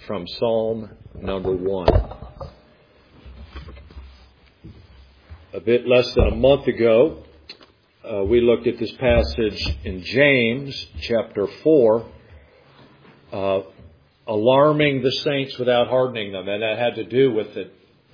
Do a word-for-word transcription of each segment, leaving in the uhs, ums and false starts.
from Psalm number one. A bit less than a month ago, uh, we looked at this passage in James chapter four, uh, alarming the saints without hardening them. And that had to do with the,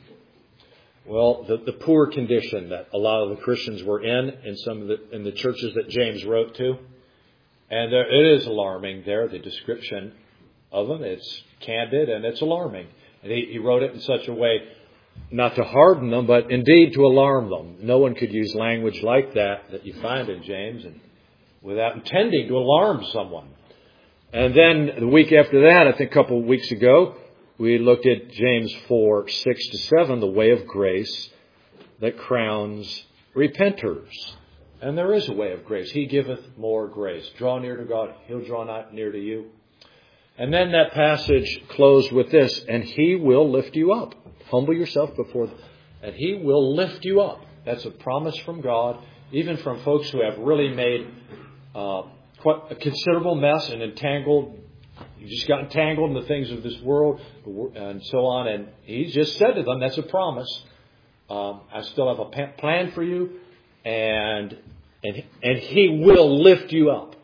well, the, the poor condition that a lot of the Christians were in, in some of the, in the churches that James wrote to. And there, it is alarming there, the description of them. It's candid and it's alarming. And he, he wrote it in such a way not to harden them, but indeed to alarm them. No one could use language like that that you find in James and without intending to alarm someone. And then the week after that, I think a couple of weeks ago, we looked at James four, six to seven, the way of grace that crowns repenters. And there is a way of grace. He giveth more grace. Draw near to God, He'll draw not near to you. And then that passage closed with this, and He will lift you up. Humble yourself before them, and He will lift you up. That's a promise from God, even from folks who have really made uh, quite a considerable mess and entangled. You just got entangled in the things of this world and so on. And He just said to them, that's a promise. Um, I still have a plan for you, and and and He will lift you up.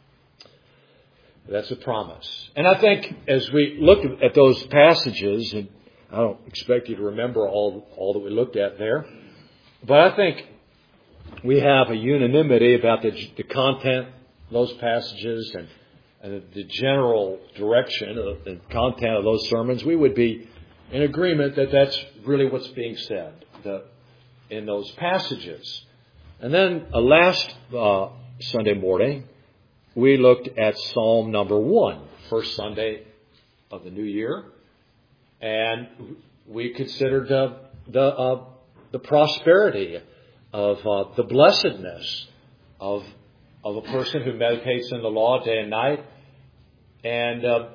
That's a promise. And I think as we look at those passages, and I don't expect you to remember all, all that we looked at there, but I think we have a unanimity about the, the content of those passages and, and the general direction of the content of those sermons. We would be in agreement that that's really what's being said the, in those passages. And then uh, last uh, Sunday morning, we looked at Psalm number one, first Sunday of the new year. And we considered uh, the uh, the prosperity of uh, the blessedness of of a person who meditates in the law day and night, and uh,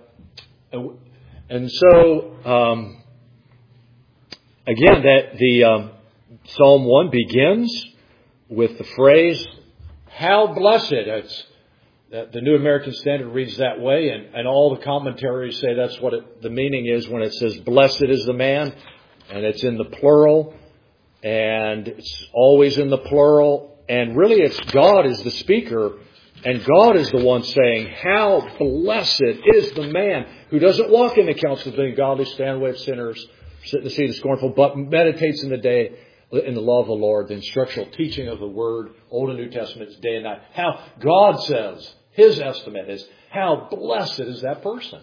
and so um, again that the um, Psalm one begins with the phrase "How blessed." It's The New American Standard reads that way, and, and all the commentaries say that's what it, the meaning is when it says, blessed is the man, and it's in the plural, and it's always in the plural, and really it's God is the speaker, and God is the one saying, how blessed is the man who doesn't walk in the counsel of the ungodly, stand in the way of sinners, sit in the seat of the scornful, but meditates in the day in the law of the Lord, the instructional teaching of the Word, Old and New Testaments, day and night. How God says, His estimate is, how blessed is that person.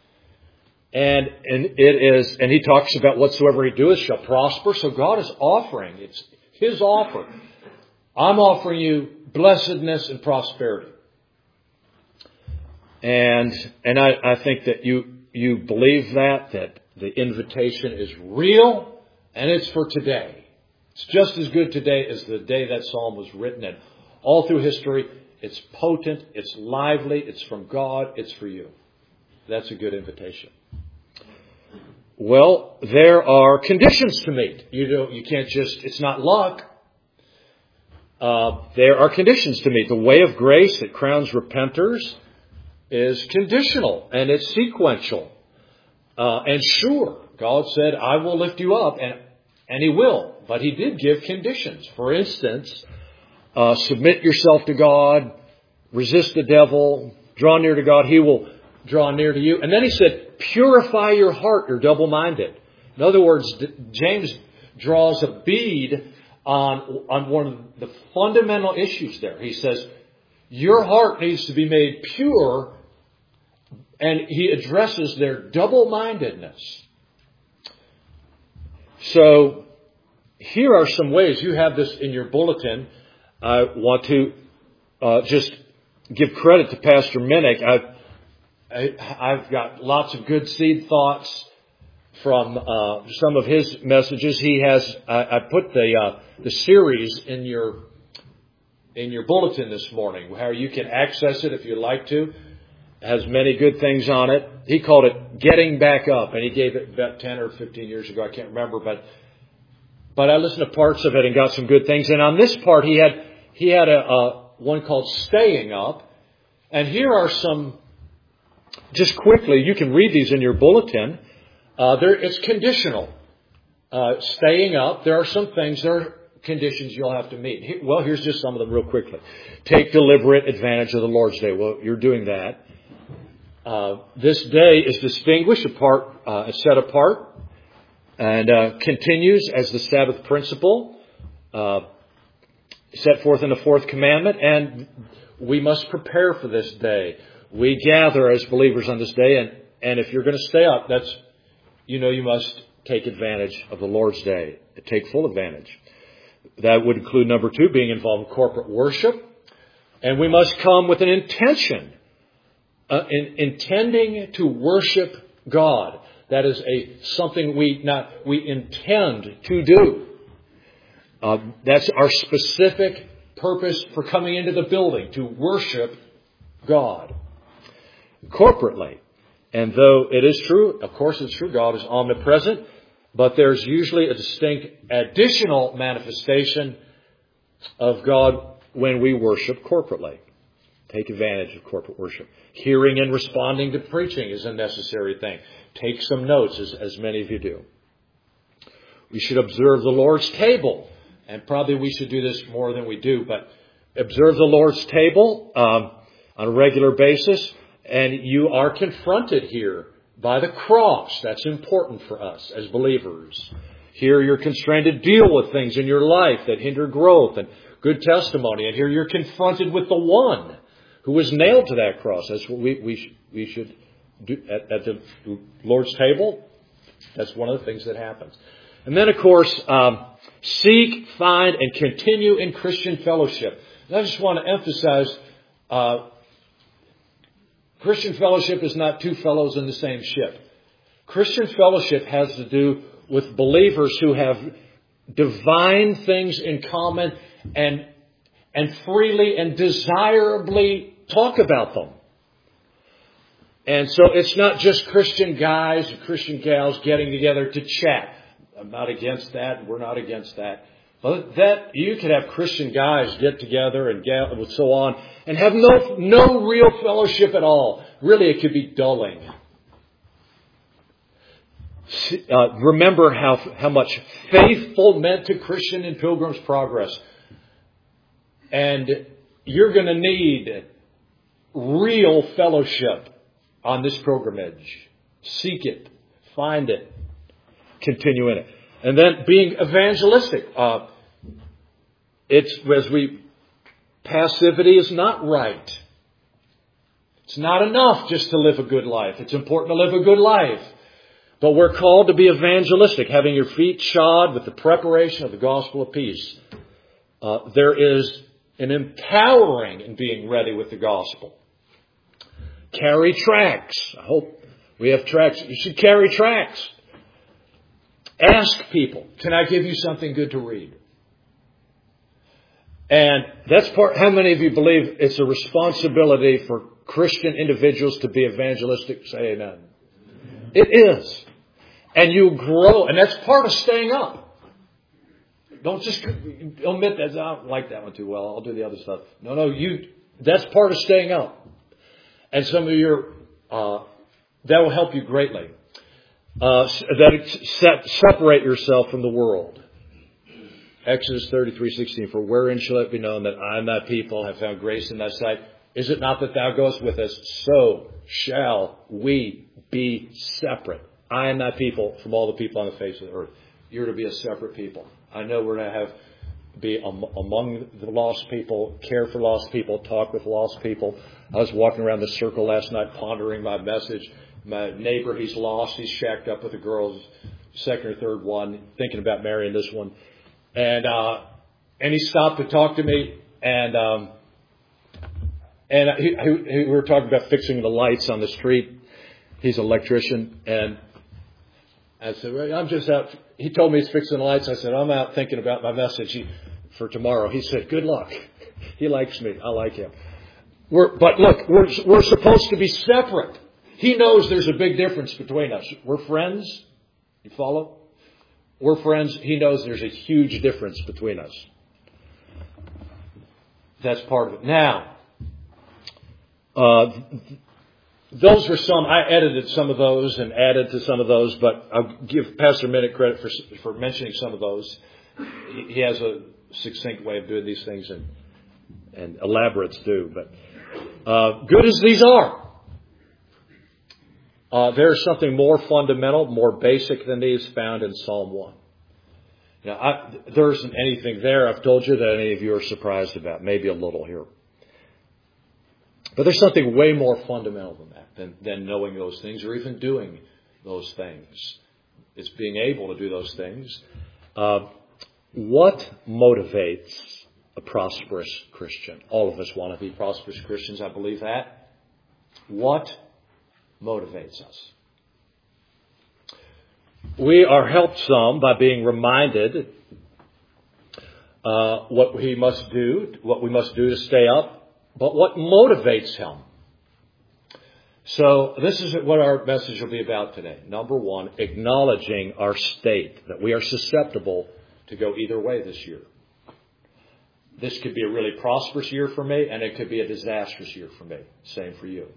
And and it is, and He talks about whatsoever He doeth shall prosper. So God is offering, it's His offer. I'm offering you blessedness and prosperity. And and I, I think that you you believe that, that the invitation is real and it's for today. It's just as good today as the day that psalm was written. And all through history, it's potent, it's lively, it's from God, it's for you. That's a good invitation. Well, there are conditions to meet. You don't, you can't just, it's not luck. Uh, there are conditions to meet. The way of grace that crowns repenters is conditional and it's sequential. Uh, and sure, God said, I will lift you up, and, and He will. But He did give conditions. For instance, uh, submit yourself to God, resist the devil, draw near to God, He will draw near to you. And then He said, purify your heart, you're double-minded. In other words, James draws a bead on, on one of the fundamental issues there. He says, your heart needs to be made pure, and he addresses their double-mindedness. So, here are some ways. You have this in your bulletin. I want to uh, just give credit to Pastor Minnick. I've, I, I've got lots of good seed thoughts from uh, some of his messages. He has. I, I put the uh, the series in your in your bulletin this morning, how you can access it if you'd like to. It has many good things on it. He called it "Getting Back Up," and he gave it about ten or fifteen years ago. I can't remember, but. But I listened to parts of it and got some good things. And on this part, he had he had a, a one called "Staying Up," and here are some just quickly, you can read these in your bulletin. Uh, there, it's conditional. Uh, staying up, there are some things, there are conditions you'll have to meet. Here, well, here's just some of them real quickly. Take deliberate advantage of the Lord's Day. Well, you're doing that. Uh, this day is distinguished, apart, uh, set apart, and uh, continues as the Sabbath principle uh, set forth in the fourth commandment. And we must prepare for this day. We gather as believers on this day, and, and if you're going to stay up, that's, you know, you must take advantage of the Lord's Day. Take full advantage. That would include, number two, being involved in corporate worship. And we must come with an intention, uh, in, intending to worship God. That is a something we not we intend to do. Uh, that's our specific purpose for coming into the building, to worship God corporately. And though it is true, of course it's true, God is omnipresent, but there's usually a distinct additional manifestation of God when we worship corporately. Take advantage of corporate worship. Hearing and responding to preaching is a necessary thing. Take some notes, as, as many of you do. We should observe the Lord's table. And probably we should do this more than we do, but observe the Lord's table um, on a regular basis. And you are confronted here by the cross. That's important for us as believers. Here you're constrained to deal with things in your life that hinder growth and good testimony. And here you're confronted with the one who was nailed to that cross. That's what we, we, we should do at, at the Lord's table. That's one of the things that happens. And then, of course, um, seek, find, and continue in Christian fellowship. And I just want to emphasize, uh, Christian fellowship is not two fellows in the same ship. Christian fellowship has to do with believers who have divine things in common and and freely and desirably talk about them. And so it's not just Christian guys and Christian gals getting together to chat. I'm not against that. We're not against that. But that you could have Christian guys get together and gal and so on and have no no real fellowship at all. Really, it could be dulling. Uh, remember how how much faithful meant to Christian in Pilgrim's Progress. And you're going to need real fellowship on this pilgrimage. Seek it. Find it. Continue in it. And then being evangelistic. Uh, it's as we passivity is not right. It's not enough just to live a good life. It's important to live a good life. But we're called to be evangelistic, having your feet shod with the preparation of the gospel of peace. Uh, there is an empowering in being ready with the gospel. Carry tracts. I hope we have tracts. You should carry tracts. Ask people, can I give you something good to read? And that's part, how many of you believe it's a responsibility for Christian individuals to be evangelistic? Say amen. It is. And you grow, and that's part of staying up. Don't just omit that. I don't like that one too well. I'll do the other stuff. No, no, you, that's part of staying up. And some of your, uh, that will help you greatly. Uh, that set, separate yourself from the world. Exodus thirty-three sixteen. For wherein shall it be known that I and thy people have found grace in thy sight? Is it not that thou goest with us? So shall we be separate. I and thy people from all the people on the face of the earth. You're to be a separate people. I know we're going to have be among the lost people, care for lost people, talk with lost people. I was walking around the circle last night pondering my message. My neighbor, he's lost. He's shacked up with a girl, second or third one, thinking about marrying this one. And uh, and he stopped to talk to me, and um, and he, he, we were talking about fixing the lights on the street. He's an electrician, and I said, well, I'm just out. He told me he's fixing the lights. I said, I'm out thinking about my message for tomorrow. He said, good luck. He likes me. I like him. We're, but look, we're we're supposed to be separate. He knows there's a big difference between us. We're friends. You follow? We're friends. He knows there's a huge difference between us. That's part of it. Now, uh, those were some, I edited some of those and added to some of those, but I'll give Pastor Minnick credit for, for mentioning some of those. He, he has a succinct way of doing these things, and, and elaborates do. But uh, good as these are, uh, there's something more fundamental, more basic than these found in Psalm one. Now, I, there isn't anything there, I've told you, that any of you are surprised about. Maybe a little here. But there's something way more fundamental than that, than, than knowing those things or even doing those things. It's being able to do those things. Uh, what motivates a prosperous Christian? All of us want to be prosperous Christians, I believe that. What motivates us? We are helped some by being reminded uh, what we must do, what we must do to stay up, but what motivates him. So this is what our message will be about today. Number one, acknowledging our state, that we are susceptible to go either way this year. This could be a really prosperous year for me, and it could be a disastrous year for me. Same for you.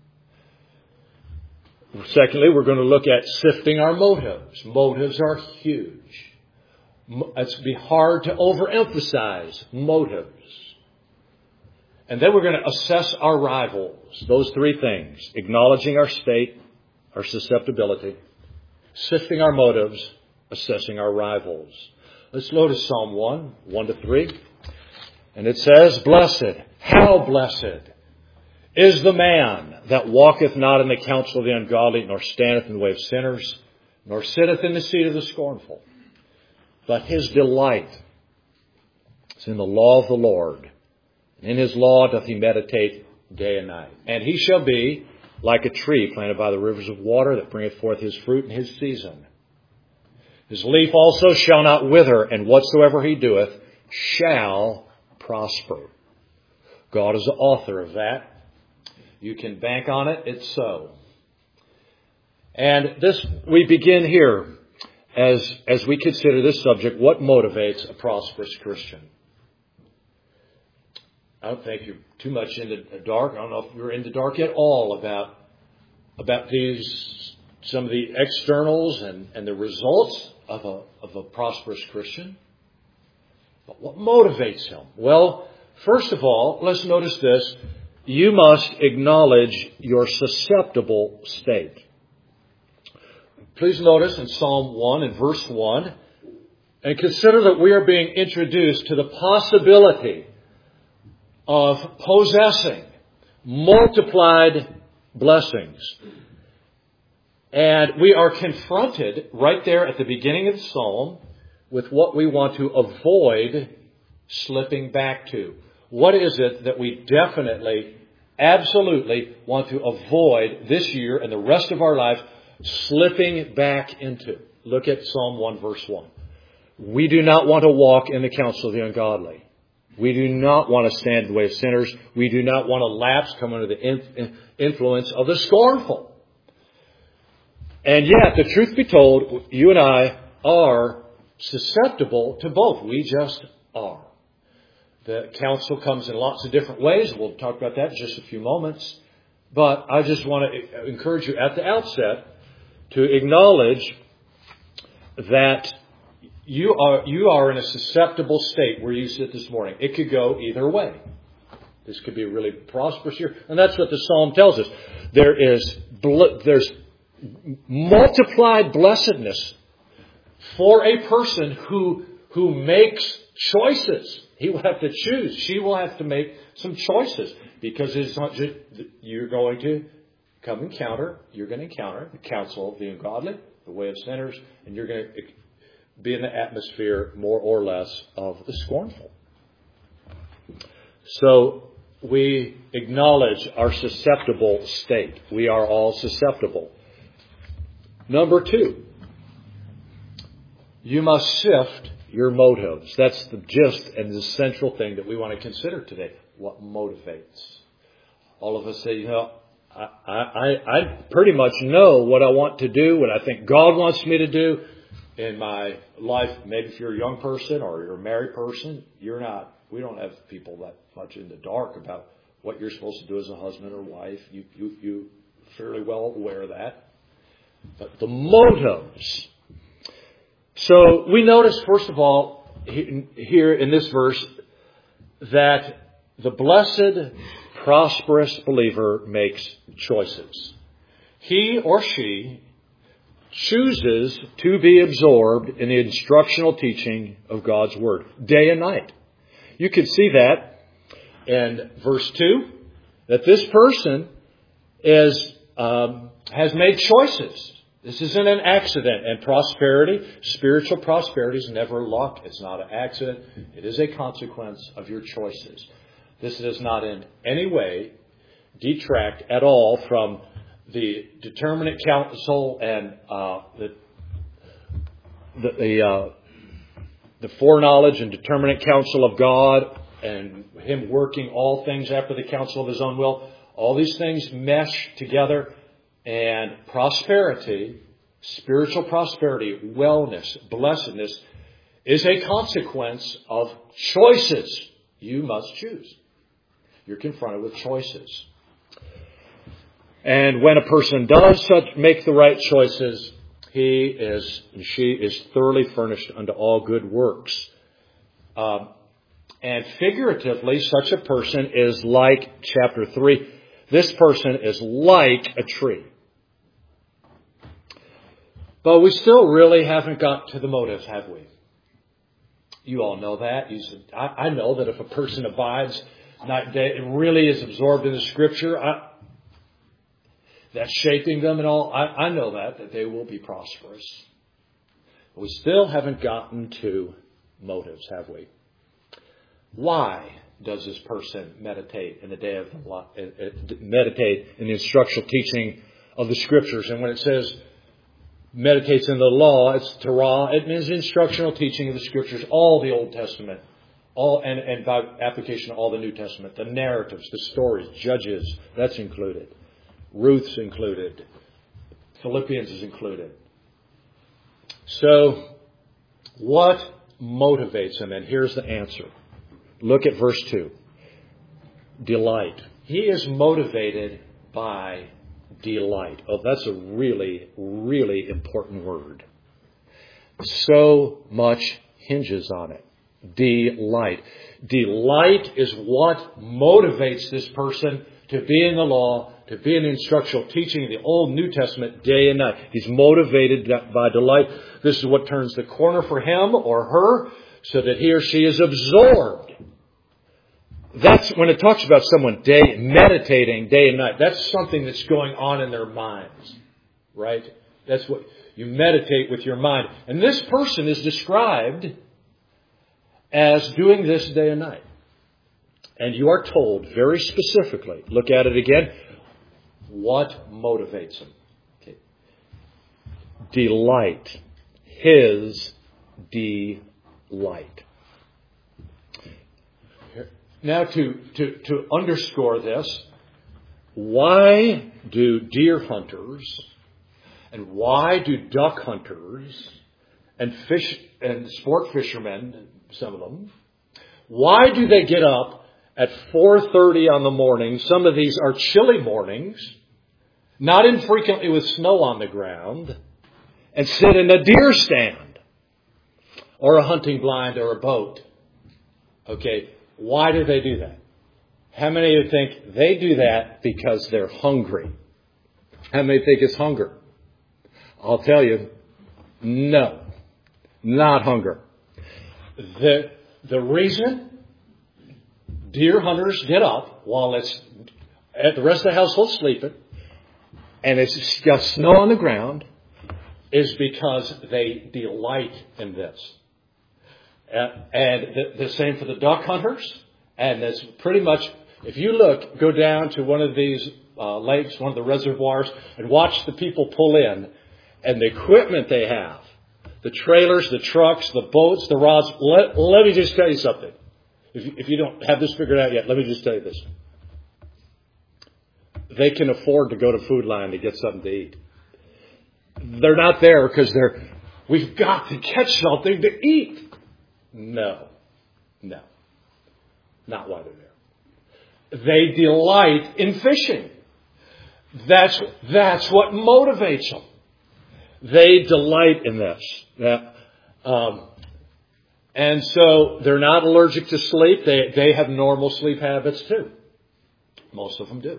Secondly, we're going to look at sifting our motives. Motives are huge. It's be hard to overemphasize motives. And then we're going to assess our rivals. Those three things. Acknowledging our state, our susceptibility, sifting our motives, assessing our rivals. Let's go to Psalm one, one to three. And it says, Blessed, how blessed is the man that walketh not in the counsel of the ungodly, nor standeth in the way of sinners, nor sitteth in the seat of the scornful. But his delight is in the law of the Lord. And in his law doth he meditate day and night. And he shall be like a tree planted by the rivers of water, that bringeth forth his fruit in his season. His leaf also shall not wither, and whatsoever he doeth shall prosper. God is the author of that. You can bank on it. It's so. And this, we begin here as, as we consider this subject, what motivates a prosperous Christian? I don't think you're too much into the dark. I don't know if you're in the dark at all about, about these, some of the externals and, and the results of a, of a prosperous Christian. But what motivates him? Well, first of all, let's notice this. You must acknowledge your susceptible state. Please notice in Psalm one and verse one, and consider that we are being introduced to the possibility of possessing multiplied blessings. And we are confronted right there at the beginning of the Psalm with what we want to avoid slipping back to. What is it that we definitely, absolutely want to avoid this year and the rest of our lives slipping back into? Look at Psalm one verse one. We do not want to walk in the counsel of the ungodly. We do not want to stand in the way of sinners. We do not want to lapse, come under the influence of the scornful. And yet, the truth be told, you and I are susceptible to both. We just are. The counsel comes in lots of different ways. We'll talk about that in just a few moments. But I just want to encourage you at the outset to acknowledge that you are you are in a susceptible state where you sit this morning. It could go either way. This could be a really prosperous year. And that's what the Psalm tells us. There is there's multiplied blessedness for a person who who makes choices. He will have to choose. She will have to make some choices, because it's not just you're going to come encounter. You're going to encounter the counsel of the ungodly, the way of sinners, and you're going to be in the atmosphere more or less of the scornful. So we acknowledge our susceptible state. We are all susceptible. Number two, you must sift your motives. That's the gist and the central thing that we want to consider today. What motivates? All of us say, you know, I, I, I pretty much know what I want to do, what I think God wants me to do in my life. Maybe if you're a young person or you're a married person, you're not, we don't have people that much in the dark about what you're supposed to do as a husband or wife. You, you, you fairly well aware of that. But the motives. So we notice, first of all, here in this verse, that the blessed, prosperous believer makes choices. He or she chooses to be absorbed in the instructional teaching of God's Word, day and night. You can see that in verse two, that this person is um, has made choices. This isn't an accident. And prosperity, spiritual prosperity is never luck. It's not an accident. It is a consequence of your choices. This does not in any way detract at all from the determinate counsel and uh, the the the, uh, the foreknowledge and determinate counsel of God, and Him working all things after the counsel of His own will. All these things mesh together, and prosperity, spiritual prosperity, wellness, blessedness, is a consequence of choices. You must choose. You're confronted with choices. And when a person does such, make the right choices, he is, she is thoroughly furnished unto all good works. Um, and figuratively, such a person is like chapter three. This person is like a tree. But we still really haven't got to the motives, have we? You all know that. You said, I, I know that if a person abides, not that really is absorbed in the Scripture, I, that's shaping them and all. I, I know that, that they will be prosperous. But we still haven't gotten to motives, have we? Why does this person meditate in the day of the, meditate in the instructional teaching of the Scriptures? And when it says meditates in the law, it's Torah. It means instructional teaching of the Scriptures, all the Old Testament, all and, and by application all the New Testament, the narratives, the stories, Judges, that's included. Ruth's included. Philippians is included. So, what motivates him? And here's the answer. Look at verse two. Delight. He is motivated by delight. Oh, that's a really, really important word. So much hinges on it. Delight. Delight is what motivates this person to be in the law, to be in the instructional teaching of the Old New Testament day and night. He's motivated by delight. This is what turns the corner for him or her so that he or she is absorbed. That's when it talks about someone day meditating day and night. That's something that's going on in their minds, right? That's what you meditate with your mind. And this person is described as doing this day and night. And you are told very specifically, look at it again, what motivates him. Okay. Delight. His delight. Now to, to, to underscore this, why do deer hunters and why do duck hunters and fish and sport fishermen, some of them, why do they get up at four thirty on the morning? Some of these are chilly mornings, not infrequently with snow on the ground, and sit in a deer stand or a hunting blind or a boat. Okay, why do they do that? How many of you think they do that because they're hungry? How many think it's hunger? I'll tell you, no, not hunger. The, the reason deer hunters get up while it's at the rest of the household sleeping and it's got snow on the ground is because they delight in this. Uh, and the, the same for the duck hunters. And that's pretty much, if you look, go down to one of these uh, lakes, one of the reservoirs, and watch the people pull in and the equipment they have, the trailers, the trucks, the boats, the rods. Let, let me just tell you something. If you, if you don't have this figured out yet, let me just tell you this. They can afford to go to Food Lion to get something to eat. They're not there because they're, we've got to catch something to eat. No. No. Not why they're there. They delight in fishing. That's, that's what motivates them. They delight in this. Yeah. Um, and so they're not allergic to sleep. They, they have normal sleep habits too. Most of them do.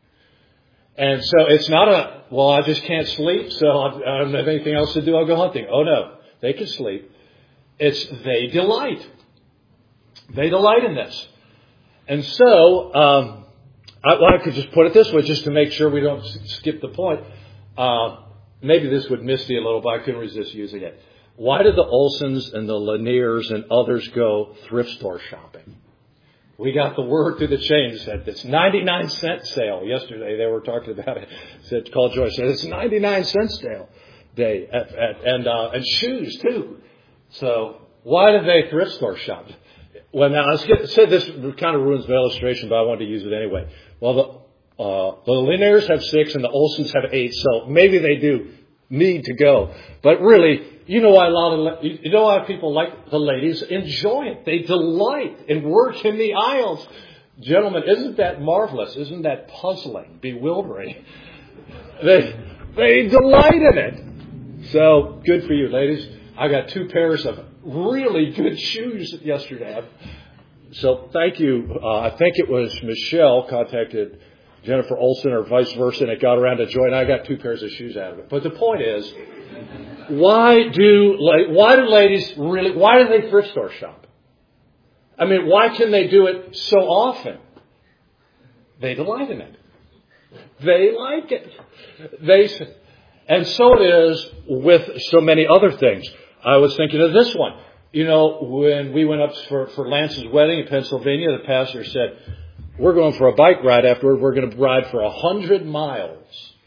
And so it's not a, well, I just can't sleep, so I don't have anything else to do, I'll go hunting. Oh no, they can sleep. It's, they delight. They delight in this. And so, um, I, well, I could just put it this way, just to make sure we don't skip the point. Uh, maybe this would miss you a little, but I couldn't resist using it. Why did the Olsons and the Laniers and others go thrift store shopping? We got the word through the chain that it's ninety-nine cent sale. Yesterday they were talking about it. Said, called Joyce, said it's ninety-nine cent sale day, at, at, and uh, and shoes too. So why did they thrift store shop? Well, now I said this kind of ruins the illustration, but I wanted to use it anyway. Well, the uh, the Laniers have six and the Olsons have eight, so maybe they do need to go. But really, you know why a lot of you know why people like the ladies enjoy it. They delight in work in the aisles. Gentlemen, isn't that marvelous? Isn't that puzzling, bewildering? They they delight in it. So good for you, ladies. I got two pairs of really good shoes yesterday. So thank you. Uh, I think it was Michelle contacted Jennifer Olson or vice versa, and it got around to Joy, and I got two pairs of shoes out of it. But the point is, why do why do ladies really, why do they thrift store shop? I mean, why can they do it so often? They delight in it. They like it. They, and so it is with so many other things. I was thinking of this one. You know, when we went up for, for Lance's wedding in Pennsylvania, the pastor said, we're going for a bike ride afterward. We're going to ride for a hundred miles.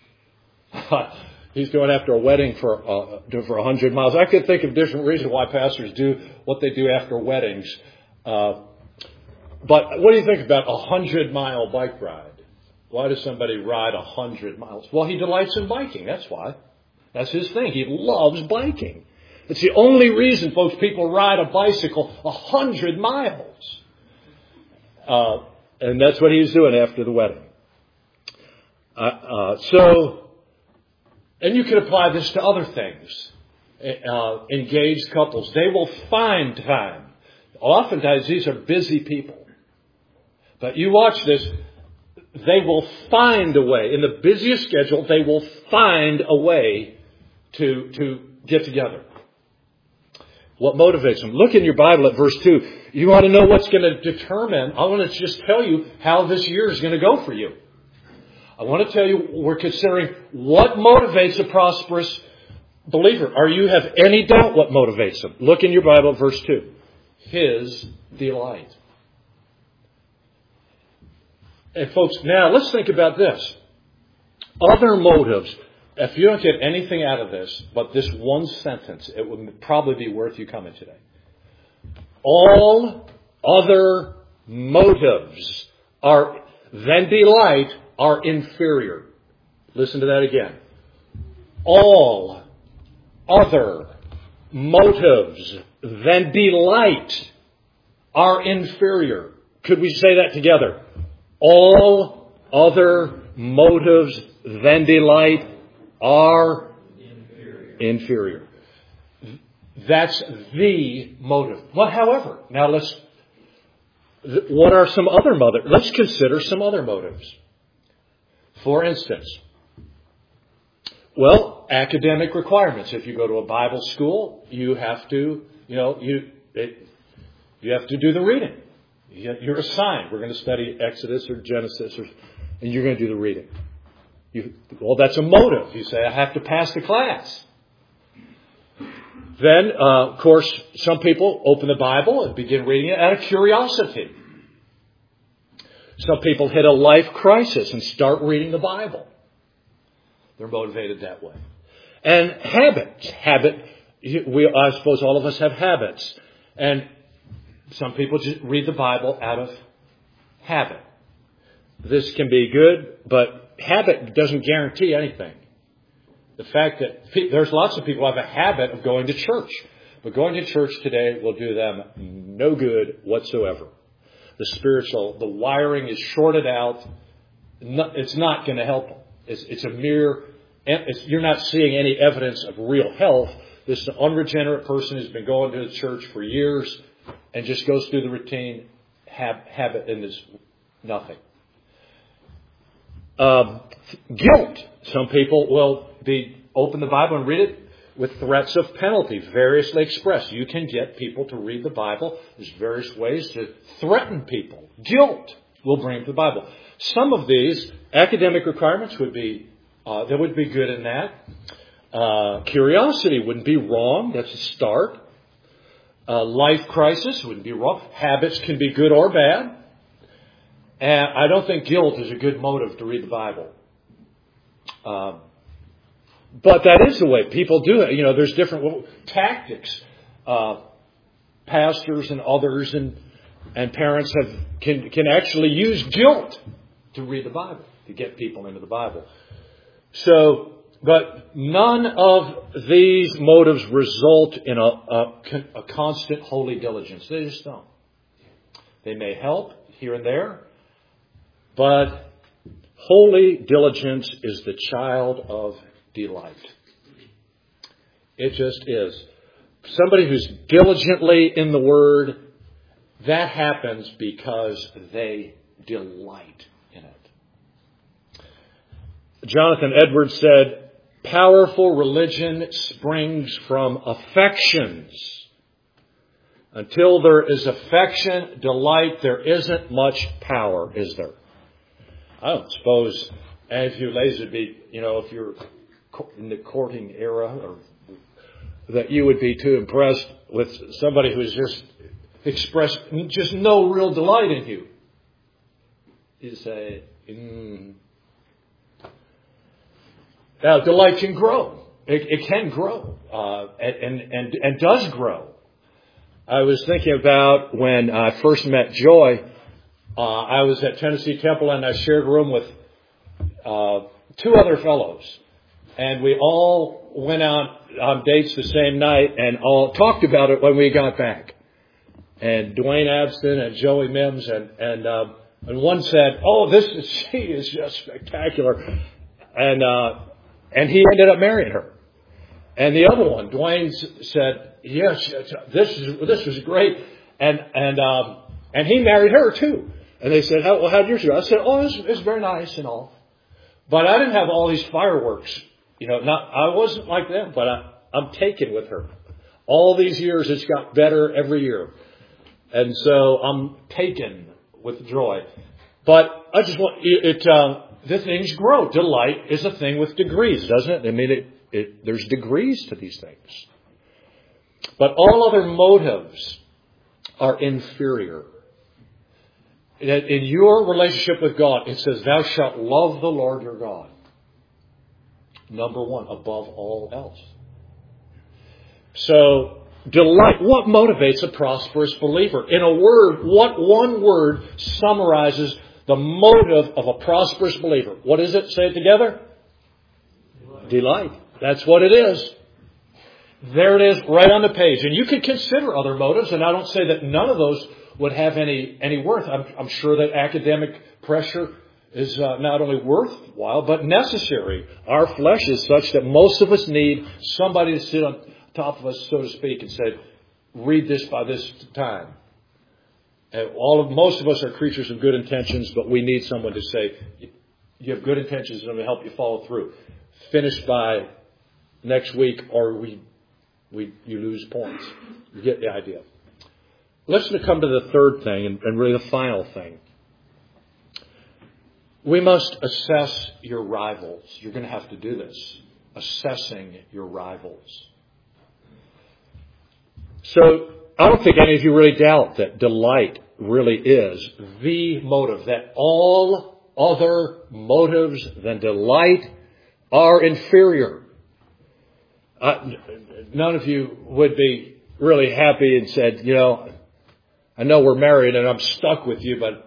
He's going after a wedding for uh, for a hundred miles. I could think of different reasons why pastors do what they do after weddings. Uh, but what do you think about a hundred mile bike ride? Why does somebody ride a hundred miles? Well, he delights in biking. That's why. That's his thing. He loves biking. It's the only reason, folks, people ride a bicycle a hundred miles. Uh, and that's what he was doing after the wedding. Uh, uh, so, and you can apply this to other things. Uh, engaged couples, they will find time. Oftentimes, these are busy people. But you watch this, they will find a way. In the busiest schedule, they will find a way to, to get together. What motivates them? Look in your Bible at verse two. You want to know what's going to determine, I want to just tell you how this year is going to go for you. I want to tell you, we're considering what motivates a prosperous believer. Are you have any doubt what motivates them? Look in your Bible at verse two. His delight. And folks, now let's think about this. Other motives. If you don't get anything out of this but this one sentence, it would probably be worth you coming today. All other motives are than delight are inferior. Listen to that again. All other motives than delight are inferior. Could we say that together? All other motives than delight are inferior. inferior. That's the motive. But however, now let's, what are some other motives? Let's consider some other motives. For instance, well, academic requirements. If you go to a Bible school, you have to, you know, you it, you have to do the reading. You're assigned. We're going to study Exodus or Genesis, or, and you're going to do the reading. You, well, that's a motive. You say, I have to pass the class. Then, uh, of course, some people open the Bible and begin reading it out of curiosity. Some people hit a life crisis and start reading the Bible. They're motivated that way. And habits. Habit. We, I suppose all of us have habits. And some people just read the Bible out of habit. This can be good, but habit doesn't guarantee anything. The fact that pe- there's lots of people who have a habit of going to church. But going to church today will do them no good whatsoever. The spiritual, the wiring is shorted out. No, it's not going to help them. It's, it's a mere, it's, you're not seeing any evidence of real health. This is an unregenerate person who's been going to the church for years and just goes through the routine hab- habit and is nothing. Um, guilt. Some people will be open the Bible and read it with threats of penalty, variously expressed. You can get people to read the Bible. There's various ways to threaten people. Guilt will bring them to the Bible. Some of these academic requirements would be, uh, that would be good in that. Uh, curiosity wouldn't be wrong. That's a start. Uh, life crisis wouldn't be wrong. Habits can be good or bad. And I don't think guilt is a good motive to read the Bible. Um, but that is the way people do it. You know, there's different well, tactics. Uh, pastors and others and and parents have can can actually use guilt to read the Bible, to get people into the Bible. So, but none of these motives result in a, a, a constant holy diligence. They just don't. They may help here and there, but holy diligence is the child of delight. It just is. Somebody who's diligently in the Word, that happens because they delight in it. Jonathan Edwards said, powerful religion springs from affections. Until there is affection, delight, there isn't much power, is there? I don't suppose any of you ladies would be, you know, if you're in the courting era, or that you would be too impressed with somebody who's just expressed just no real delight in you. You say, mm. Now, delight can grow. It, it can grow, uh, and, and, and does grow. I was thinking about when I first met Joy. Uh, I was at Tennessee Temple and I shared a room with uh, two other fellows. And we all went out on dates the same night and all talked about it when we got back. And Dwayne Abston and Joey Mims and and, um, and one said, "Oh, this is she is just spectacular," and uh, and he ended up marrying her. And the other one, Dwayne, said, "Yes, this is this was great," and and um, and he married her too. And they said, "How well, how did yours go?" I said, "Oh, it was, it was very nice and all, but I didn't have all these fireworks." You know, not, I wasn't like them, but I, I'm taken with her. All these years, it's got better every year. And so I'm taken with joy. But I just want, it, uh, the things grow. Delight is a thing with degrees, doesn't it? I mean, it, it, there's degrees to these things. But all other motives are inferior. In your relationship with God, it says, thou shalt love the Lord your God. Number one, above all else. So, delight. What motivates a prosperous believer? In a word, what one word summarizes the motive of a prosperous believer? What is it? Say it together. Delight. Delight. That's what it is. There it is, right on the page. And you can consider other motives, and I don't say that none of those would have any, any worth. I'm, I'm sure that academic pressure is uh, not only worthwhile, but necessary. Our flesh is such that most of us need somebody to sit on top of us, so to speak, and say, read this by this time. And all of, most of us are creatures of good intentions, but we need someone to say, you have good intentions and I'm going to help you follow through. Finish by next week or we, we you lose points. You get the idea. Let's come to the third thing and, and really the final thing. We must assess your rivals. You're going to have to do this. Assessing your rivals. So, I don't think any of you really doubt that delight really is the motive. That all other motives than delight are inferior. Uh, none of you would be really happy and said, you know, I know we're married and I'm stuck with you, but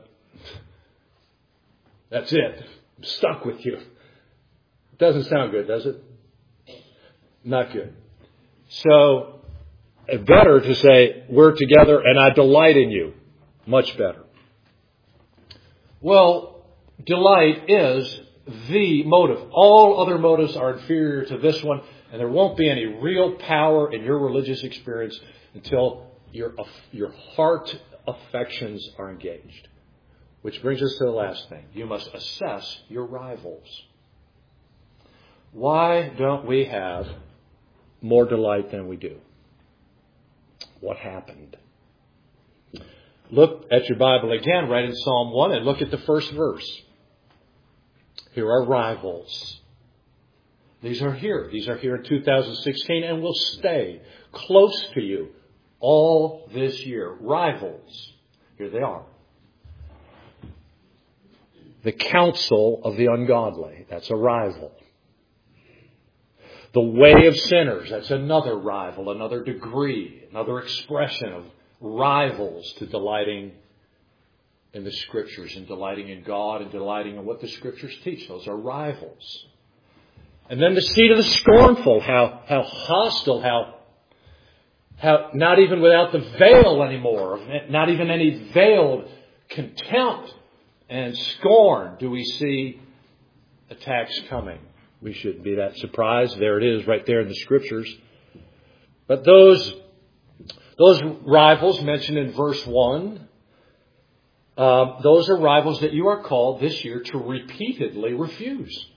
that's it. I'm stuck with you. Doesn't sound good, does it? Not good. So, better to say, we're together and I delight in you. Much better. Well, delight is the motive. All other motives are inferior to this one, and there won't be any real power in your religious experience until your, your heart affections are engaged. Which brings us to the last thing. You must assess your rivals. Why don't we have more delight than we do? What happened? Look at your Bible again, right in Psalm one, and look at the first verse. Here are rivals. These are here. These are here in two thousand sixteen and will stay close to you all this year. Rivals. Here they are. The counsel of the ungodly. That's a rival. The way of sinners. That's another rival, another degree, another expression of rivals to delighting in the Scriptures and delighting in God and delighting in what the Scriptures teach. Those are rivals. And then the seed of the scornful. How, how hostile, how, how not even without the veil anymore, not even any veiled contempt and scorn do we see attacks coming. We shouldn't be that surprised. There it is right there in the Scriptures. But those, those rivals mentioned in verse one, uh, those are rivals that you are called this year to repeatedly refuse.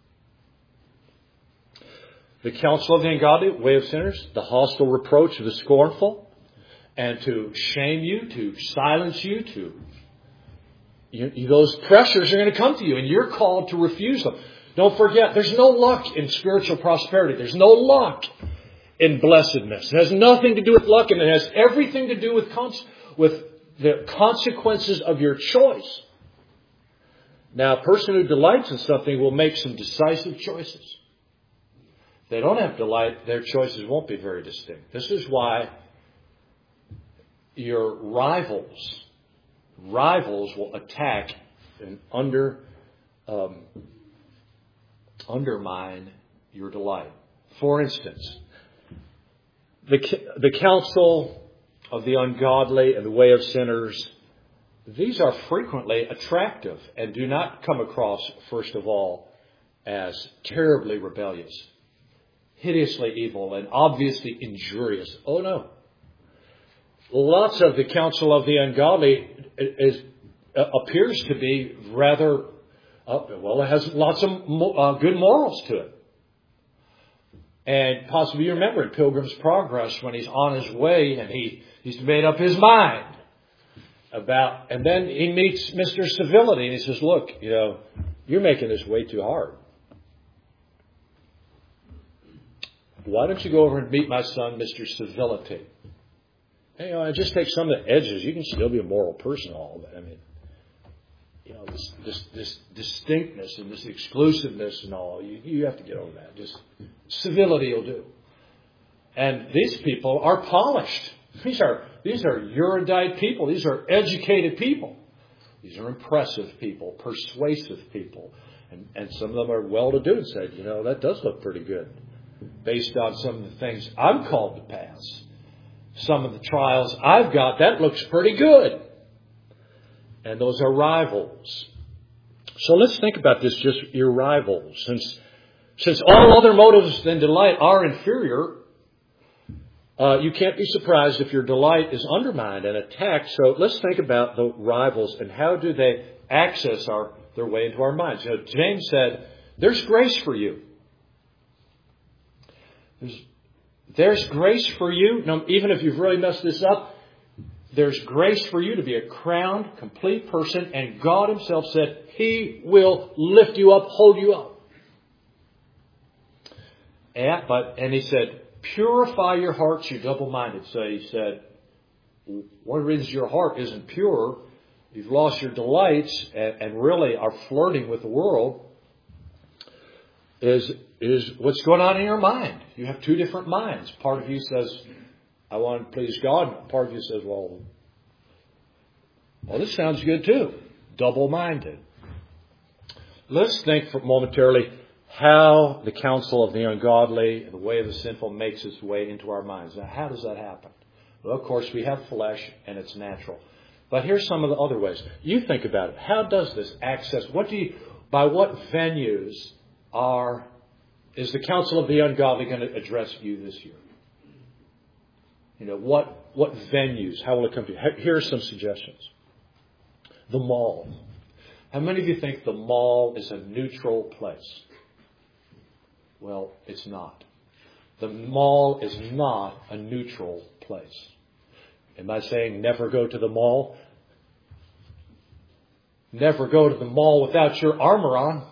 The counsel of the ungodly, way of sinners, the hostile reproach of the scornful, and to shame you, to silence you, to you, you, those pressures are going to come to you, and you're called to refuse them. Don't forget, there's no luck in spiritual prosperity. There's no luck in blessedness. It has nothing to do with luck, and it has everything to do with cons- with the consequences of your choice. Now, a person who delights in something will make some decisive choices. If they don't have delight, their choices won't be very distinct. This is why your rivals, rivals will attack and under, um, undermine your delight. For instance, the, the counsel of the ungodly and the way of sinners, these are frequently attractive and do not come across, first of all, as terribly rebellious, hideously evil, and obviously injurious. Oh no. Lots of the counsel of the ungodly is, uh, appears to be rather, uh, well, it has lots of uh, good morals to it. And possibly you remember in Pilgrim's Progress when he's on his way and he, he's made up his mind about, and then he meets Mister Civility and he says, look, you know, you're making this way too hard. Why don't you go over and meet my son, Mister Civility? And, you know, just take some of the edges. You can still be a moral person, all of it. I mean, you know, this, this, this distinctness and this exclusiveness and all, you, you have to get over that. Just civility will do. And these people are polished. These are, these are erudite people. These are educated people. These are impressive people, persuasive people. And, and some of them are well-to-do and said, you know, that does look pretty good based on some of the things I'm called to pass. Some of the trials I've got, that looks pretty good. And those are rivals. So let's think about this, just your rivals. Since, since all other motives than delight are inferior, uh, you can't be surprised if your delight is undermined and attacked. So let's think about the rivals and how do they access our their way into our minds. You know, James said, there's grace for you. There's, there's grace for you. Now, even if you've really messed this up, there's grace for you to be a crowned, complete person. And God himself said he will lift you up, hold you up. And, but, and he said, purify your hearts, you double-minded. So he said, one of the reasons your heart isn't pure, you've lost your delights and, and really are flirting with the world, is is what's going on in your mind. You have two different minds. Part of you says, I want to please God. Part of you says, well, well, this sounds good too. Double-minded. Let's think for momentarily how the counsel of the ungodly and the way of the sinful makes its way into our minds. Now, how does that happen? Well, of course, we have flesh and it's natural. But here's some of the other ways. You think about it. How does this access? What do you, by what venues are is the counsel of the ungodly going to address you this year? You know, what what venues? How will it come to you? Here are some suggestions. The mall. How many of you think the mall is a neutral place? Well, it's not. The mall is not a neutral place. Am I saying never go to the mall? Never go to the mall without your armor on.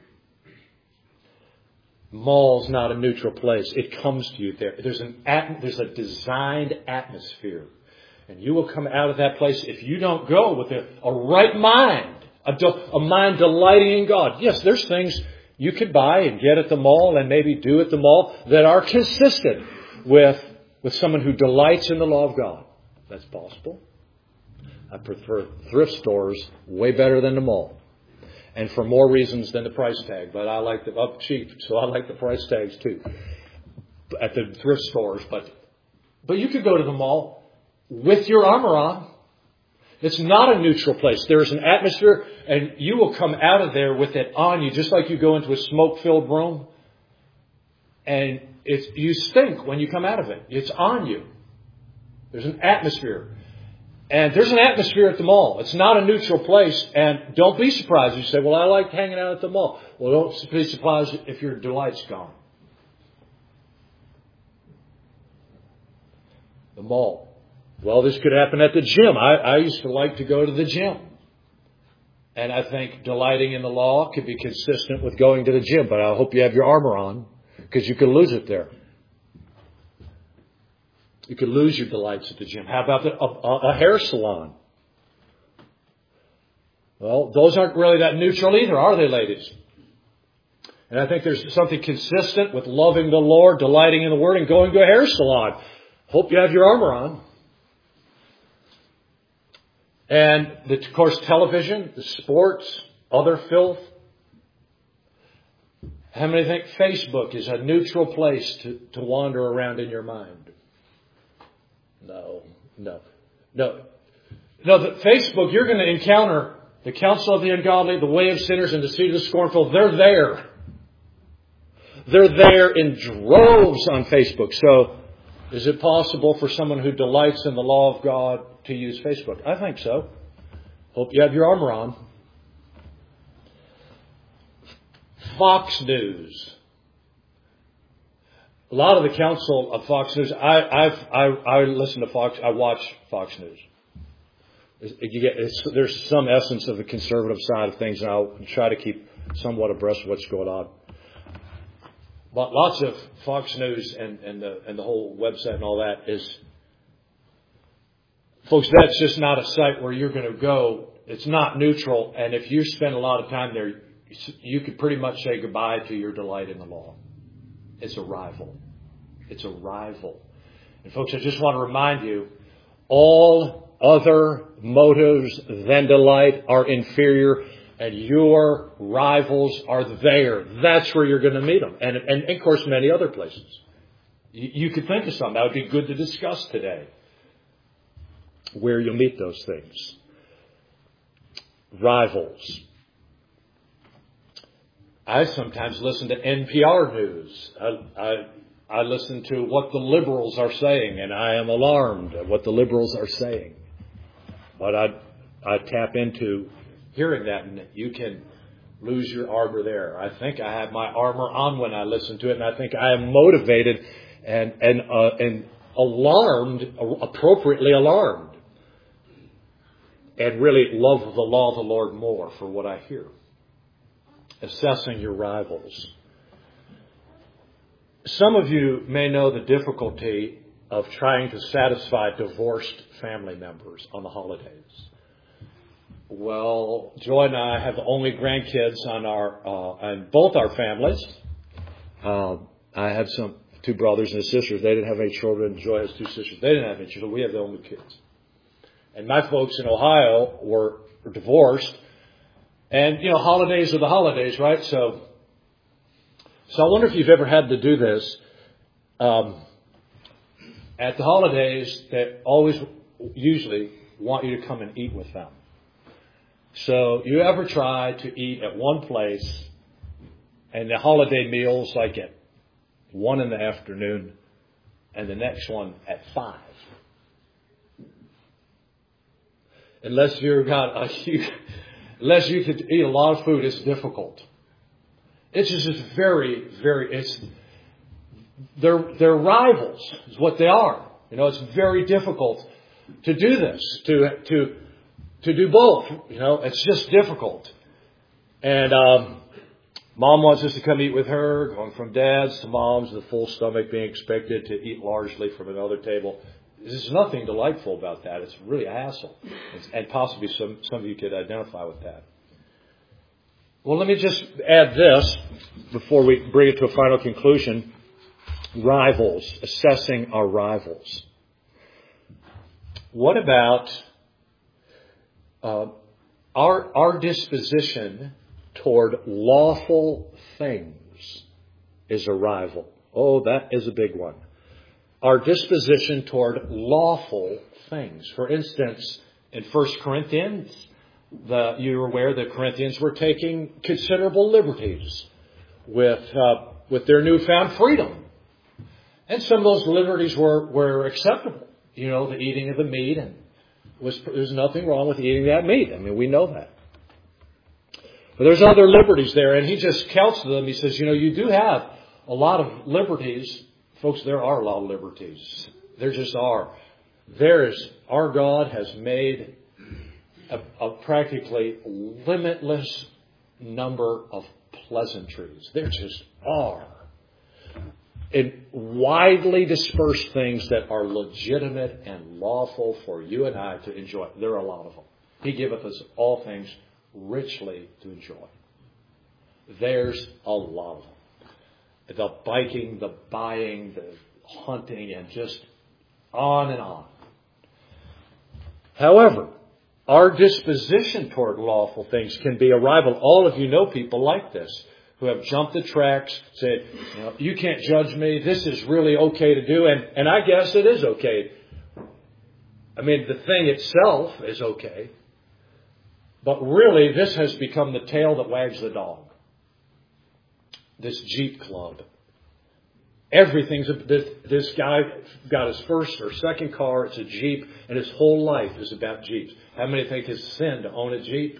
Mall's not a neutral place. It comes to you there. There's an at, there's a designed atmosphere. And you will come out of that place if you don't go with a, a right mind, a, a mind delighting in God. Yes, there's things you could buy and get at the mall and maybe do at the mall that are consistent with, with someone who delights in the law of God. That's possible. I prefer thrift stores way better than the mall. And for more reasons than the price tag. But I like the up cheap, so I like the price tags too. At the thrift stores. But but you could go to the mall with your armor on. It's not a neutral place. There's an atmosphere, and you will come out of there with it on you, just like you go into a smoke-filled room. And it's you stink when you come out of it. It's on you. There's an atmosphere. And there's an atmosphere at the mall. It's not a neutral place. And don't be surprised. You say, well, I like hanging out at the mall. Well, don't be surprised if your delight's gone. The mall. Well, this could happen at the gym. I, I used to like to go to the gym. And I think delighting in the law could be consistent with going to the gym. But I hope you have your armor on, because you could lose it there. You could lose your delights at the gym. How about the, a, a hair salon? Well, those aren't really that neutral either, are they, ladies? And I think there's something consistent with loving the Lord, delighting in the Word, and going to a hair salon. Hope you have your armor on. And, the, of course, television, the sports, other filth. How many think Facebook is a neutral place to, to wander around in your mind? No, no, no. No, the Facebook, you're going to encounter the counsel of the ungodly, the way of sinners, and the seed of the scornful. They're there. They're there in droves on Facebook. So, is it possible for someone who delights in the law of God to use Facebook? I think so. Hope you have your armor on. Fox News. A lot of the counsel of Fox News, I I've, I I listen to Fox. I watch Fox News. You get, it's, there's some essence of the conservative side of things, and I'll try to keep somewhat abreast of what's going on. But lots of Fox News and, and the and the whole website and all that is, folks, that's just not a site where you're going to go. It's not neutral, and if you spend a lot of time there, you could pretty much say goodbye to your delight in the law. It's a rival. It's a rival. And folks, I just want to remind you, all other motives than delight are inferior, and your rivals are there. That's where you're going to meet them. And, and, and of course, many other places. You, you could think of some. That would be good to discuss today, where you'll meet those things. Rivals. I sometimes listen to N P R news. I, I, I listen to what the liberals are saying, and I am alarmed at what the liberals are saying. But I, I tap into hearing that, and you can lose your armor there. I think I have my armor on when I listen to it, and I think I am motivated and and uh, and alarmed, appropriately alarmed, and really love the law of the Lord more for what I hear. Assessing your rivals. Some of you may know the difficulty of trying to satisfy divorced family members on the holidays. Well, Joy and I have the only grandkids on our uh, on both our families. Uh, I have some two brothers and sisters. They didn't have any children. Joy has two sisters. They didn't have any children. We have the only kids. And my folks in Ohio were divorced. And, you know, holidays are the holidays, right? So, so I wonder if you've ever had to do this. Um, at the holidays, they always, usually, want you to come and eat with them. So you ever try to eat at one place and the holiday meal's like at one in the afternoon and the next one at five? Unless you've got a huge, unless you could eat a lot of food, it's difficult. It's just very, very, it's, they're, they're rivals is what they are. You know, it's very difficult to do this, to, to, to do both. You know, it's just difficult. And, um, Mom wants us to come eat with her, going from dad's to mom's, the full stomach, being expected to eat largely from another table. There's nothing delightful about that. It's really a hassle. It's, and possibly some, some of you could identify with that. Well, let me just add this before we bring it to a final conclusion. Rivals, assessing our rivals. What about uh, our, our disposition toward lawful things is a rival? Oh, that is a big one. Our disposition toward lawful things. For instance, in First Corinthians, the, you're aware that Corinthians were taking considerable liberties with uh, with their newfound freedom. And some of those liberties were, were acceptable. You know, the eating of the meat, and was, there's nothing wrong with eating that meat. I mean, we know that. But there's other liberties there, and he just counsels them. He says, you know, you do have a lot of liberties. Folks, there are a lot of liberties. There just are. There is, our God has made a, a practically limitless number of pleasantries. There just are. And widely dispersed things that are legitimate and lawful for you and I to enjoy. There are a lot of them. He giveth us all things richly to enjoy. There's a lot of them. The biking, the buying, the hunting, and just on and on. However, our disposition toward lawful things can be a rival. All of you know people like this who have jumped the tracks, said, you know, you can't judge me. This is really okay to do. And, and I guess it is okay. I mean, the thing itself is okay. But really, this has become the tail that wags the dog. This Jeep Club. Everything's a, this, this guy got his first or second car. It's a Jeep, and his whole life is about Jeeps. How many think it's sin to own a Jeep?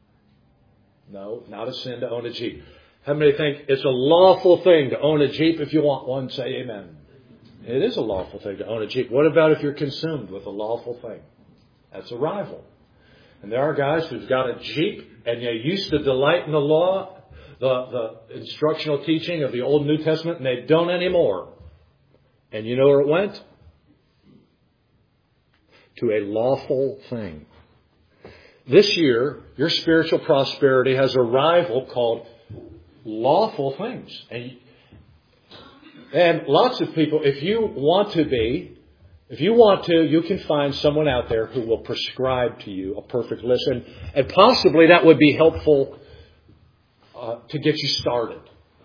No, not a sin to own a Jeep. How many think it's a lawful thing to own a Jeep? If you want one, say amen. It is a lawful thing to own a Jeep. What about if you're consumed with a lawful thing? That's a rival. And there are guys who've got a Jeep, and they used to delight in the law, the, the instructional teaching of the Old and New Testament, and they don't anymore. And you know where it went? To a lawful thing. This year, your spiritual prosperity has a rival called lawful things. And, and lots of people, if you want to be, if you want to, you can find someone out there who will prescribe to you a perfect list. And, and possibly that would be helpful uh, to get you started.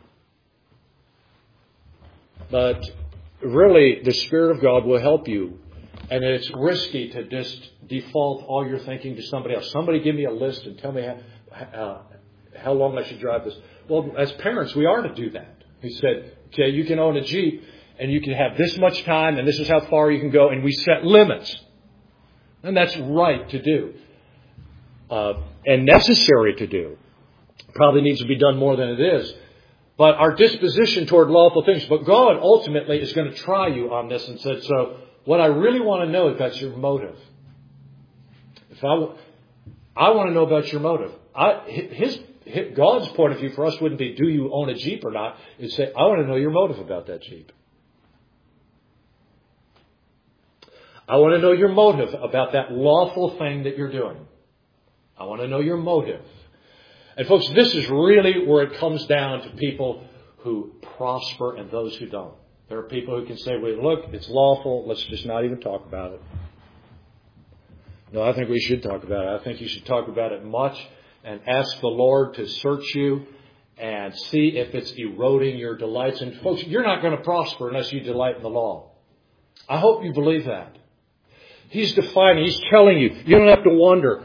But really, the Spirit of God will help you. And it's risky to just default all your thinking to somebody else. Somebody give me a list and tell me how, uh, how long I should drive this. Well, as parents, we are to do that. He said, okay, you can own a Jeep and you can have this much time and this is how far you can go. And we set limits. And that's right to do. Uh, and necessary to do. Probably needs to be done more than it is. But our disposition toward lawful things. But God ultimately is going to try you on this and said, so what I really want to know is about your motive. If I, I want to know about your motive. I, his, his, God's point of view for us wouldn't be, do you own a Jeep or not? It's say, I want to know your motive about that Jeep. I want to know your motive about that lawful thing that you're doing. I want to know your motive. And folks, this is really where it comes down to people who prosper and those who don't. There are people who can say, well, look, it's lawful. Let's just not even talk about it. No, I think we should talk about it. I think you should talk about it much and ask the Lord to search you and see if it's eroding your delights. And folks, you're not going to prosper unless you delight in the law. I hope you believe that. He's defining, he's telling you, you don't have to wonder,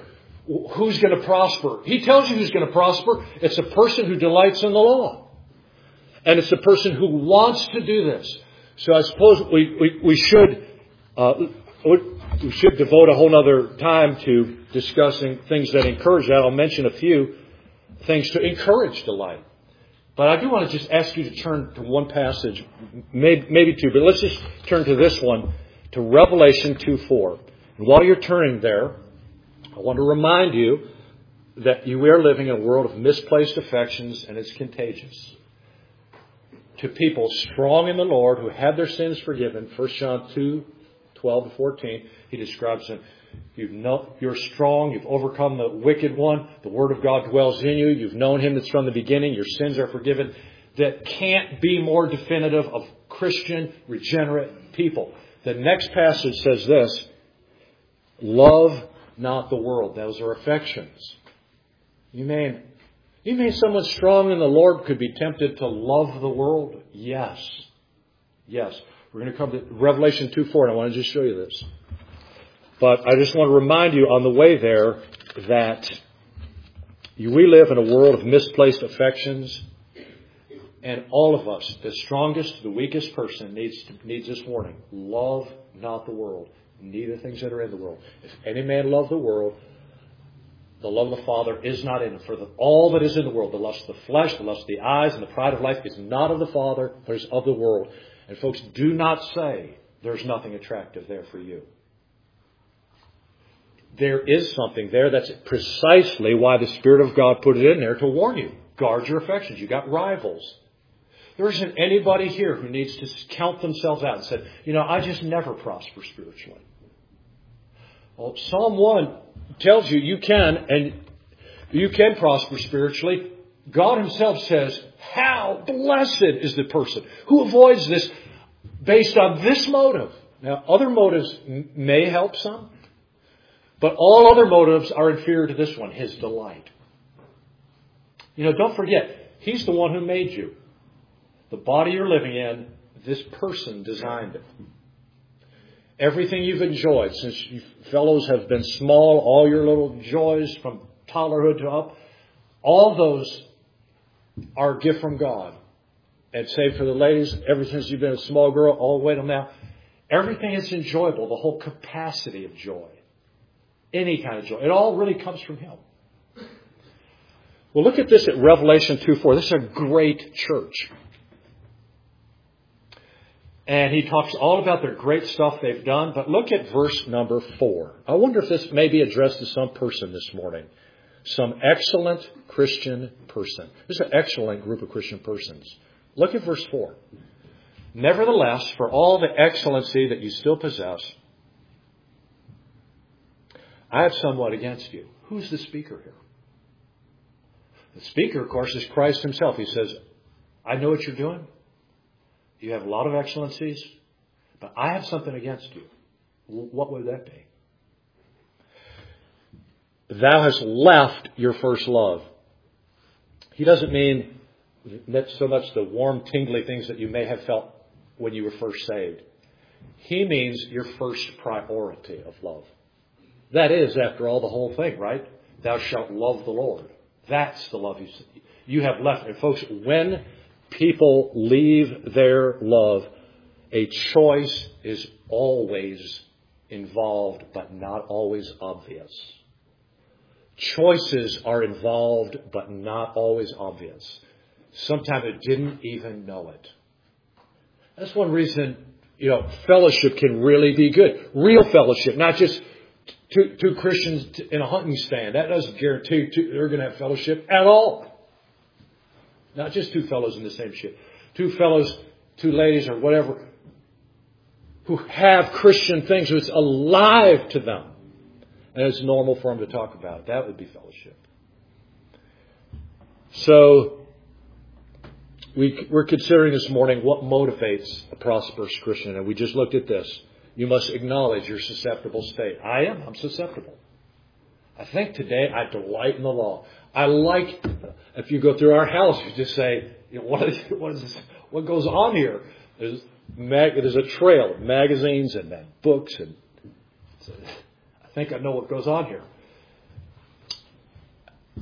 who's going to prosper? He tells you who's going to prosper. It's a person who delights in the law. And it's a person who wants to do this. So I suppose we, we, we should uh, we should devote a whole other time to discussing things that encourage that. I'll mention a few things to encourage delight. But I do want to just ask you to turn to one passage, maybe, maybe two, but let's just turn to this one, to Revelation two four. And while you're turning there, I want to remind you that you are living in a world of misplaced affections, and it's contagious. To people strong in the Lord who have their sins forgiven, First John two twelve to fourteen, he describes them. You've know, you're strong. You've overcome the wicked one. The Word of God dwells in you. You've known Him that's from the beginning. Your sins are forgiven. That can't be more definitive of Christian, regenerate people. The next passage says this: love not the world. Those are affections. You mean, you mean someone strong in the Lord could be tempted to love the world? Yes. Yes. We're going to come to Revelation two four, and I want to just show you this. But I just want to remind you on the way there that we live in a world of misplaced affections. And all of us, the strongest, the weakest person, needs needs this warning. Love not the world, neither things that are in the world. If any man love the world, the love of the Father is not in him. For the, all that is in the world, the lust of the flesh, the lust of the eyes, and the pride of life is not of the Father, but is of the world. And folks, do not say there's nothing attractive there for you. There is something there. That's precisely why the Spirit of God put it in there, to warn you. Guard your affections. You got rivals. There isn't anybody here who needs to count themselves out and say, you know, I just never prosper spiritually. Well, Psalm one tells you you can, and you can prosper spiritually. God Himself says, how blessed is the person who avoids this based on this motive. Now, other motives may help some, but all other motives are inferior to this one, His delight. You know, don't forget, He's the one who made you. The body you're living in, this person designed it. Everything you've enjoyed since you fellows have been small, all your little joys from toddlerhood to up, all those are a gift from God. And save for the ladies, ever since you've been a small girl all the way till now, everything is enjoyable, the whole capacity of joy. Any kind of joy. It all really comes from Him. Well, look at this at Revelation two four. This is a great church. And he talks all about their great stuff they've done. But look at verse number four. I wonder if this may be addressed to some person this morning. Some excellent Christian person. This is an excellent group of Christian persons. Look at verse four. Nevertheless, for all the excellency that you still possess, I have somewhat against you. Who's the speaker here? The speaker, of course, is Christ Himself. He says, I know what you're doing. You have a lot of excellencies, but I have something against you. What would that be? Thou hast left your first love. He doesn't mean so much the warm, tingly things that you may have felt when you were first saved. He means your first priority of love. That is, after all, the whole thing, right? Thou shalt love the Lord. That's the love you, you have left. And folks, when people leave their love, a choice is always involved, but not always obvious. Choices are involved, but not always obvious. Sometimes I didn't even know it. That's one reason, you know, fellowship can really be good. Real fellowship, not just two, two Christians in a hunting stand. That doesn't guarantee two, they're going to have fellowship at all. Not just two fellows in the same ship. Two fellows, two ladies, or whatever, who have Christian things, it's alive to them. And it's normal for them to talk about it. That would be fellowship. So, we, we're considering this morning what motivates a prosperous Christian. And we just looked at this. You must acknowledge your susceptible state. I am. I'm susceptible. I think today I delight in the law. I like, if you go through our house, you just say, you know, what, is, what, is this, what goes on here? There's, mag, there's a trail of magazines and, and books. And I think I know what goes on here.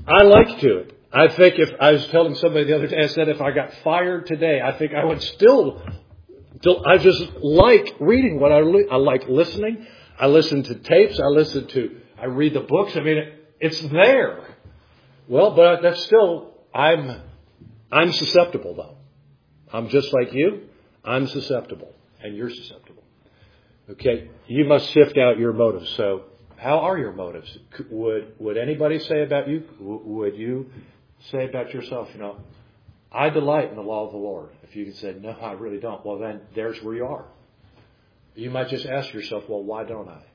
I like to. I think if I was telling somebody the other day, I said if I got fired today, I think I would still, I just like reading what I, I like listening. I listen to tapes. I listen to, I read the books. I mean, it, it's there. Well, but that's still, I'm, I'm susceptible though. I'm just like you. I'm susceptible and you're susceptible. Okay. You must sift out your motives. So how are your motives? Would, would anybody say about you, would you say about yourself, you know, I delight in the law of the Lord. If you can say, no, I really don't. Well, then there's where you are. You might just ask yourself, well, why don't I?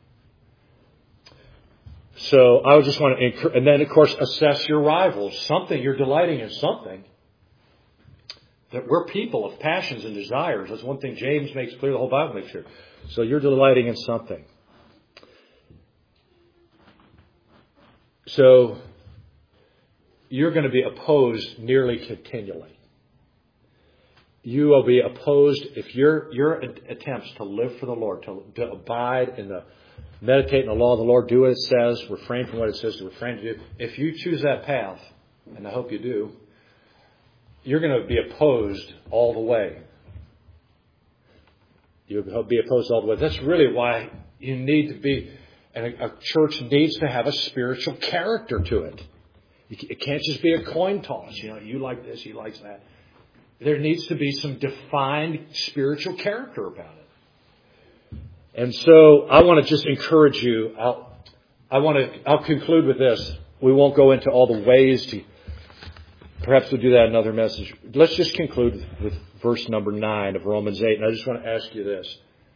So I would just want to encourage, and then of course assess your rivals. Something, you're delighting in something. That we're people of passions and desires. That's one thing James makes clear, the whole Bible makes clear. So you're delighting in something. So you're going to be opposed nearly continually. You will be opposed if your your attempts to live for the Lord, to, to abide in the, meditate in the law of the Lord, do what it says, refrain from what it says to refrain to do. If you choose that path, and I hope you do, you're going to be opposed all the way. You'll be opposed all the way. That's really why you need to be, and a, a church needs to have a spiritual character to it. It can't just be a coin toss. You know, you like this, he likes that. There needs to be some defined spiritual character about it. And so I want to just encourage you. I'll, I want to, I'll conclude with this. We won't go into all the ways to, perhaps we'll do that in another message. Let's just conclude with verse number nine of Romans eight. And I just want to ask you this.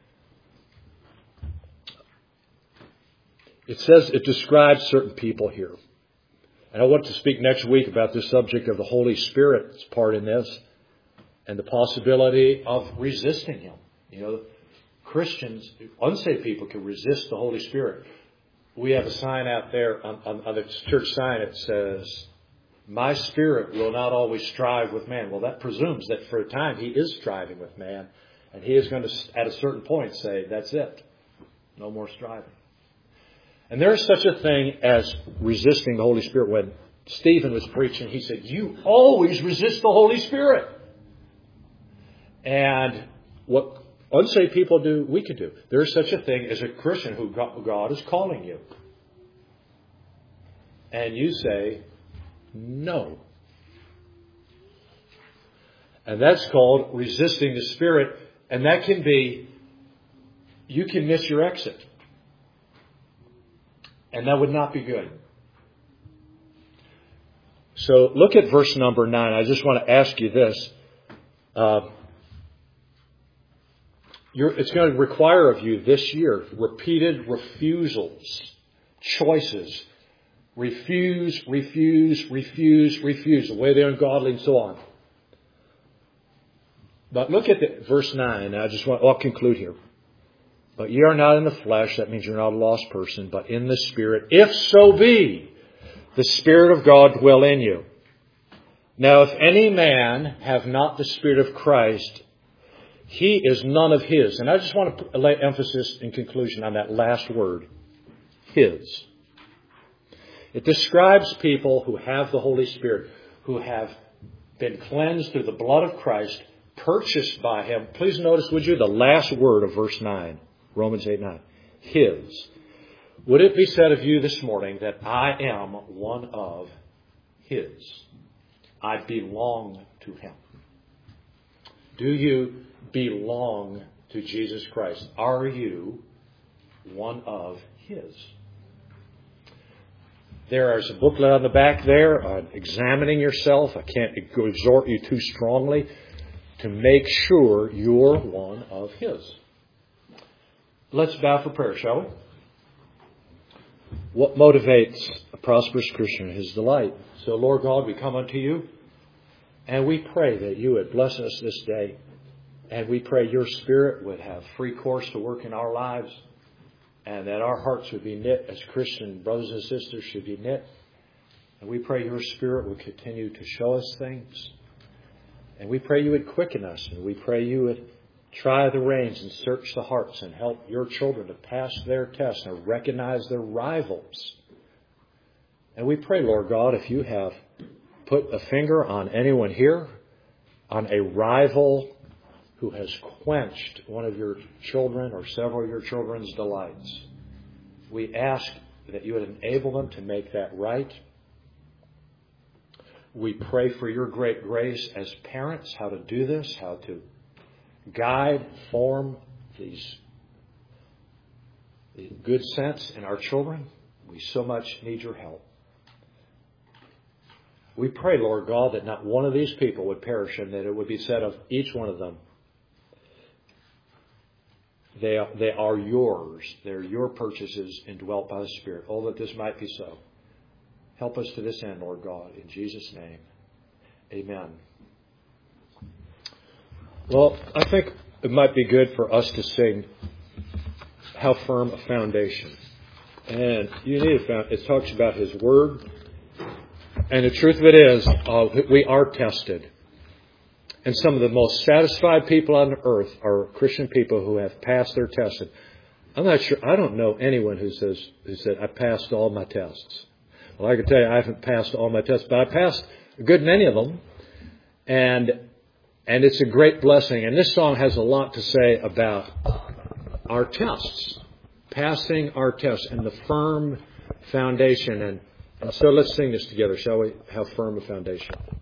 It says, it describes certain people here. And I want to speak next week about the subject of the Holy Spirit's part in this and the possibility of resisting Him. You know, Christians, unsaved people can resist the Holy Spirit. We have a sign out there on, on, on the church sign. It says, my spirit will not always strive with man. Well, that presumes that for a time He is striving with man. And He is going to, at a certain point, say, that's it. No more striving. And there is such a thing as resisting the Holy Spirit. When Stephen was preaching, he said, you always resist the Holy Spirit. And what unsaved people do, we can do. There is such a thing as a Christian who God is calling you. And you say, no. And that's called resisting the Spirit. And that can be, you can miss your exit. And that would not be good. So look at verse number nine. I just want to ask you this. Uh, you're, it's going to require of you this year repeated refusals, choices. Refuse, refuse, refuse, refuse. The way they're ungodly and so on. But look at the, verse nine. I just want, I'll conclude here. But ye are not in the flesh. That means you're not a lost person, but in the Spirit. If so be the Spirit of God dwell in you. Now, if any man have not the Spirit of Christ, he is none of His. And I just want to lay emphasis in conclusion on that last word, His. It describes people who have the Holy Spirit, who have been cleansed through the blood of Christ, purchased by Him. Please notice, would you, the last word of verse nine. Romans eight nine. His. Would it be said of you this morning that I am one of His? I belong to Him. Do you belong to Jesus Christ? Are you one of His? There is a booklet on the back there on examining yourself. I can't exhort you too strongly to make sure you're one of His. Let's bow for prayer, shall we? What motivates a prosperous Christian? His delight. So, Lord God, we come unto you, and we pray that you would bless us this day. And we pray your Spirit would have free course to work in our lives, and that our hearts would be knit as Christian brothers and sisters should be knit. And we pray your Spirit would continue to show us things. And we pray you would quicken us, and we pray you would try the reins and search the hearts and help your children to pass their tests and recognize their rivals And we pray, Lord God, if you have put a finger on anyone here, on a rival who has quenched one of your children or several of your children's delights, we ask that you would enable them to make that right. We pray for your great grace as parents, how to do this, how to guide, form these the good sense in our children. We so much need your help. We pray, Lord God, that not one of these people would perish, and that it would be said of each one of them, They are, they are yours. They're your purchases indwelt by the Spirit. Oh, that this might be so. Help us to this end, Lord God. In Jesus' name, amen. Well, I think it might be good for us to sing How Firm a Foundation. And you need a foundation. It talks about His Word. And the truth of it is, uh, we are tested. And some of the most satisfied people on earth are Christian people who have passed their tests. I'm not sure. I don't know anyone who says who said I passed all my tests. Well, I can tell you I haven't passed all my tests, but I passed a good many of them, and and it's a great blessing. And this song has a lot to say about our tests, passing our tests, and the firm foundation. And, and so let's sing this together, shall we? How firm a foundation.